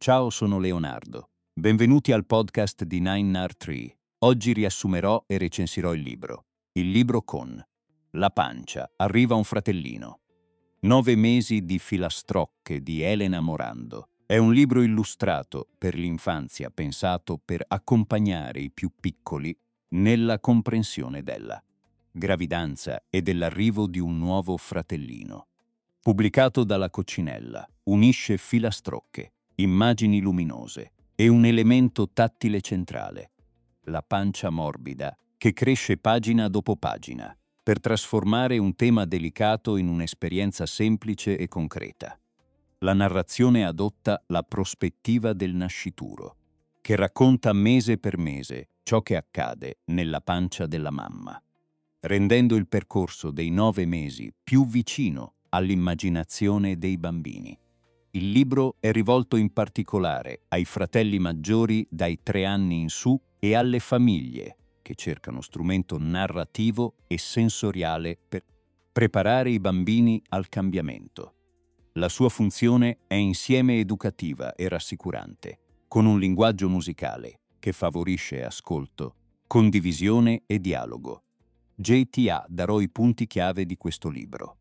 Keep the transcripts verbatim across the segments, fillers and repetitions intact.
Ciao, sono Leonardo. Benvenuti al podcast di Nine Nard Tree. Oggi riassumerò e recensirò il libro. Il libro con La pancia, arriva un fratellino. Nove mesi di filastrocche di Elena Morando. È un libro illustrato per l'infanzia, pensato per accompagnare i più piccoli nella comprensione della gravidanza e dell'arrivo di un nuovo fratellino. Pubblicato dalla Coccinella, unisce filastrocche, immagini luminose e un elemento tattile centrale, la pancia morbida che cresce pagina dopo pagina per trasformare un tema delicato in un'esperienza semplice e concreta. La narrazione adotta la prospettiva del nascituro, che racconta mese per mese ciò che accade nella pancia della mamma, rendendo il percorso dei nove mesi più vicino all'immaginazione dei bambini. Il libro è rivolto in particolare ai fratelli maggiori dai tre anni in su e alle famiglie che cercano strumento narrativo e sensoriale per preparare i bambini al cambiamento. La sua funzione è insieme educativa e rassicurante, con un linguaggio musicale che favorisce ascolto, condivisione e dialogo. J T A darò i punti chiave di questo libro.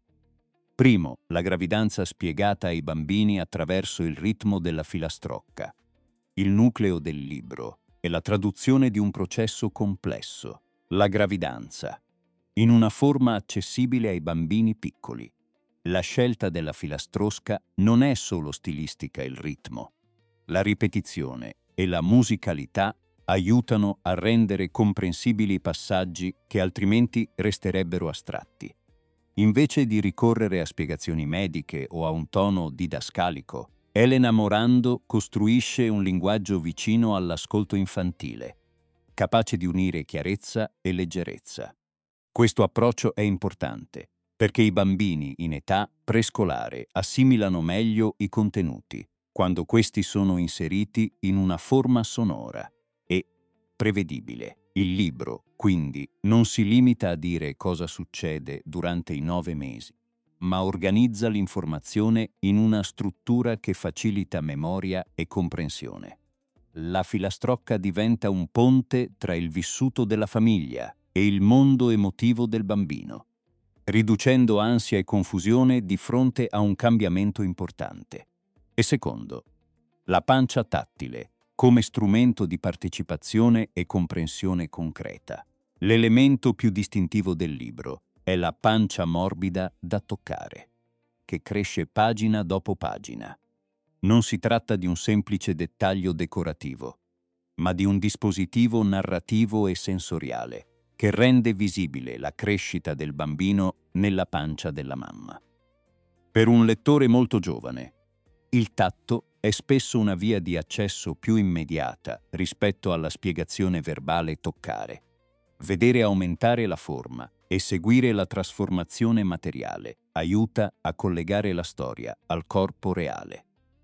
Primo, la gravidanza spiegata ai bambini attraverso il ritmo della filastrocca. Il nucleo del libro è la traduzione di un processo complesso, la gravidanza, in una forma accessibile ai bambini piccoli. La scelta della filastrosca non è solo stilistica il ritmo. La ripetizione e la musicalità aiutano a rendere comprensibili i passaggi che altrimenti resterebbero astratti. Invece di ricorrere a spiegazioni mediche o a un tono didascalico, Elena Morando costruisce un linguaggio vicino all'ascolto infantile, capace di unire chiarezza e leggerezza. Questo approccio è importante, perché i bambini in età prescolare assimilano meglio i contenuti quando questi sono inseriti in una forma sonora e prevedibile. Il libro, quindi, non si limita a dire cosa succede durante i nove mesi, ma organizza l'informazione in una struttura che facilita memoria e comprensione. La filastrocca diventa un ponte tra il vissuto della famiglia e il mondo emotivo del bambino, riducendo ansia e confusione di fronte a un cambiamento importante. E secondo, la pancia tattile, come strumento di partecipazione e comprensione concreta. L'elemento più distintivo del libro è la pancia morbida da toccare, che cresce pagina dopo pagina. Non si tratta di un semplice dettaglio decorativo, ma di un dispositivo narrativo e sensoriale che rende visibile la crescita del bambino nella pancia della mamma. Per un lettore molto giovane, il tatto è spesso una via di accesso più immediata rispetto alla spiegazione verbale toccare. Vedere aumentare la forma e seguire la trasformazione materiale aiuta a collegare la storia al corpo reale.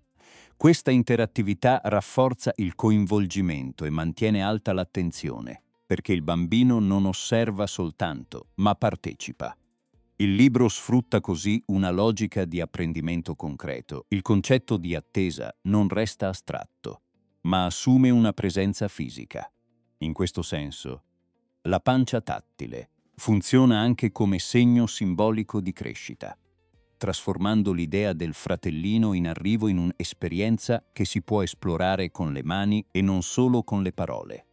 Questa interattività rafforza il coinvolgimento e mantiene alta l'attenzione, perché il bambino non osserva soltanto, ma partecipa. Il libro sfrutta così una logica di apprendimento concreto. Il concetto di attesa non resta astratto, ma assume una presenza fisica. In questo senso, la pancia tattile funziona anche come segno simbolico di crescita, trasformando l'idea del fratellino in arrivo in un'esperienza che si può esplorare con le mani e non solo con le parole.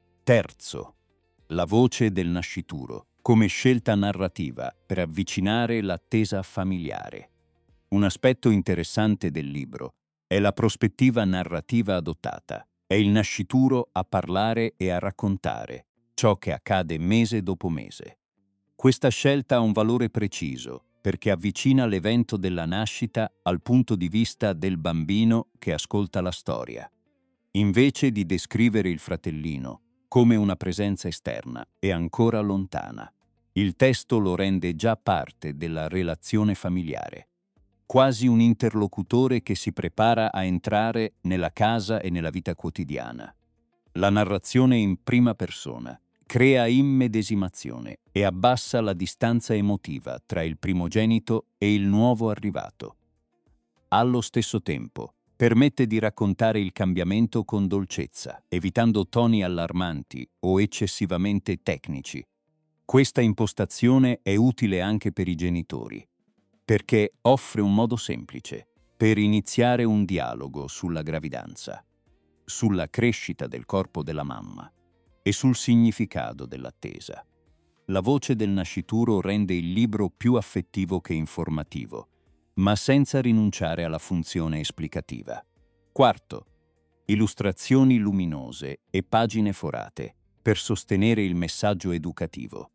Terzo, la voce del nascituro come scelta narrativa per avvicinare l'attesa familiare. Un aspetto interessante del libro è la prospettiva narrativa adottata. È il nascituro a parlare e a raccontare ciò che accade mese dopo mese. Questa scelta ha un valore preciso perché avvicina l'evento della nascita al punto di vista del bambino che ascolta la storia. Invece di descrivere il fratellino come una presenza esterna e ancora lontana, il testo lo rende già parte della relazione familiare, quasi un interlocutore che si prepara a entrare nella casa e nella vita quotidiana. La narrazione in prima persona crea immedesimazione e abbassa la distanza emotiva tra il primogenito e il nuovo arrivato. Allo stesso tempo, Permette di raccontare il cambiamento con dolcezza, evitando toni allarmanti o eccessivamente tecnici. Questa impostazione è utile anche per i genitori, perché offre un modo semplice per iniziare un dialogo sulla gravidanza, sulla crescita del corpo della mamma e sul significato dell'attesa. La voce del nascituro rende il libro più affettivo che informativo, ma senza rinunciare alla funzione esplicativa. Quarto, illustrazioni luminose e pagine forate per sostenere il messaggio educativo.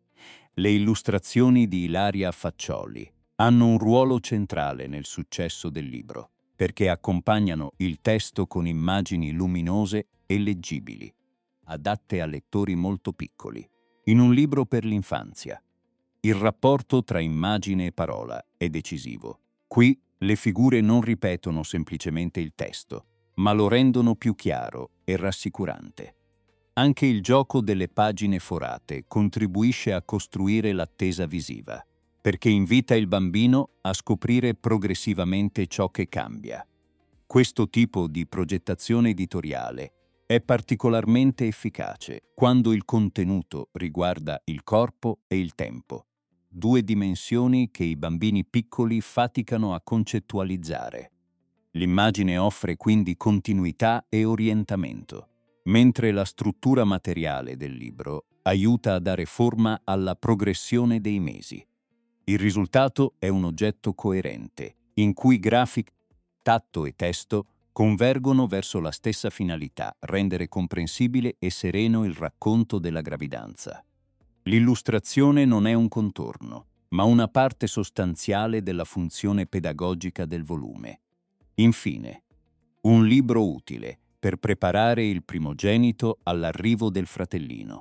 Le illustrazioni di Ilaria Faccioli hanno un ruolo centrale nel successo del libro, perché accompagnano il testo con immagini luminose e leggibili, adatte a lettori molto piccoli. In un libro per l'infanzia, il rapporto tra immagine e parola è decisivo. Qui le figure non ripetono semplicemente il testo, ma lo rendono più chiaro e rassicurante. Anche il gioco delle pagine forate contribuisce a costruire l'attesa visiva, perché invita il bambino a scoprire progressivamente ciò che cambia. Questo tipo di progettazione editoriale è particolarmente efficace quando il contenuto riguarda il corpo e il tempo, due dimensioni che i bambini piccoli faticano a concettualizzare. L'immagine offre quindi continuità e orientamento, mentre la struttura materiale del libro aiuta a dare forma alla progressione dei mesi. Il risultato è un oggetto coerente, in cui grafica, tatto e testo convergono verso la stessa finalità, rendere comprensibile e sereno il racconto della gravidanza. L'illustrazione non è un contorno, ma una parte sostanziale della funzione pedagogica del volume. Infine, un libro utile per preparare il primogenito all'arrivo del fratellino.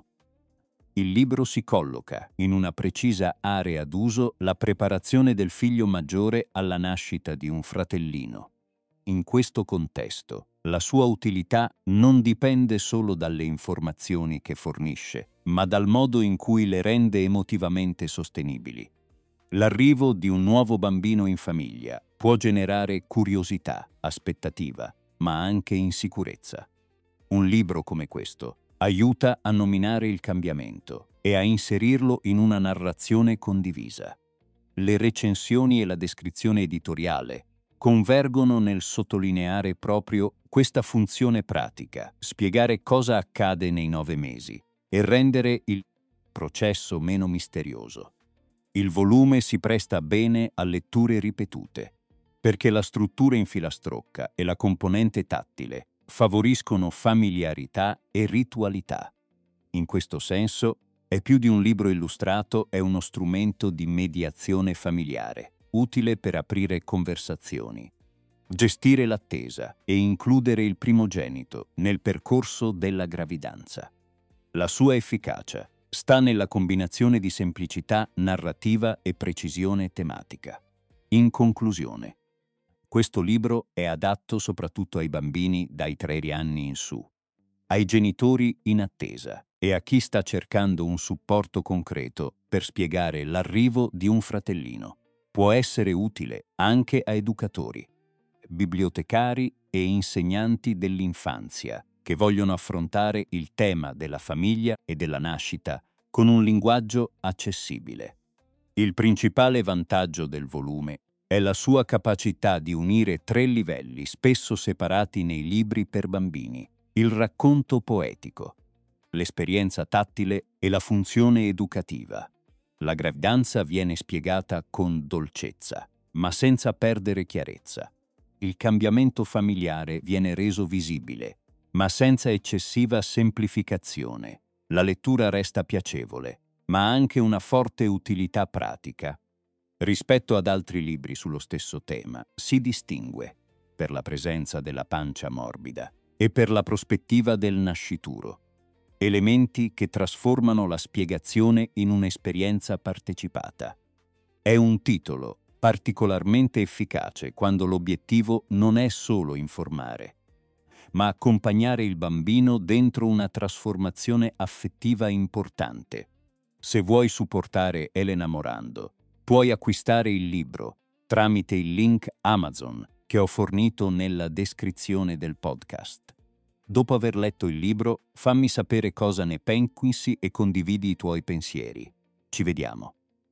Il libro si colloca in una precisa area d'uso la preparazione del figlio maggiore alla nascita di un fratellino. In questo contesto, la sua utilità non dipende solo dalle informazioni che fornisce, ma dal modo in cui le rende emotivamente sostenibili. L'arrivo di un nuovo bambino in famiglia può generare curiosità, aspettativa, ma anche insicurezza. Un libro come questo aiuta a nominare il cambiamento e a inserirlo in una narrazione condivisa. Le recensioni e la descrizione editoriale convergono nel sottolineare proprio questa funzione pratica, spiegare cosa accade nei nove mesi e rendere il processo meno misterioso. Il volume si presta bene a letture ripetute, perché la struttura in filastrocca e la componente tattile favoriscono familiarità e ritualità. In questo senso, è più di un libro illustrato, è uno strumento di mediazione familiare, utile per aprire conversazioni, gestire l'attesa e includere il primogenito nel percorso della gravidanza. La sua efficacia sta nella combinazione di semplicità narrativa e precisione tematica. In conclusione, questo libro è adatto soprattutto ai bambini dai tre anni in su, ai genitori in attesa e a chi sta cercando un supporto concreto per spiegare l'arrivo di un fratellino. Può essere utile anche a educatori, bibliotecari e insegnanti dell'infanzia che vogliono affrontare il tema della famiglia e della nascita con un linguaggio accessibile. Il principale vantaggio del volume è la sua capacità di unire tre livelli spesso separati nei libri per bambini: il racconto poetico, l'esperienza tattile e la funzione educativa. La gravidanza viene spiegata con dolcezza, ma senza perdere chiarezza. Il cambiamento familiare viene reso visibile, ma senza eccessiva semplificazione. La lettura resta piacevole, ma ha anche una forte utilità pratica. Rispetto ad altri libri sullo stesso tema, si distingue per la presenza della pancia morbida e per la prospettiva del nascituro, elementi che trasformano la spiegazione in un'esperienza partecipata. È un titolo particolarmente efficace quando l'obiettivo non è solo informare, ma accompagnare il bambino dentro una trasformazione affettiva importante. Se vuoi supportare Elena Morando, puoi acquistare il libro tramite il link Amazon che ho fornito nella descrizione del podcast. Dopo aver letto il libro, fammi sapere cosa ne pensi e condividi i tuoi pensieri. Ci vediamo.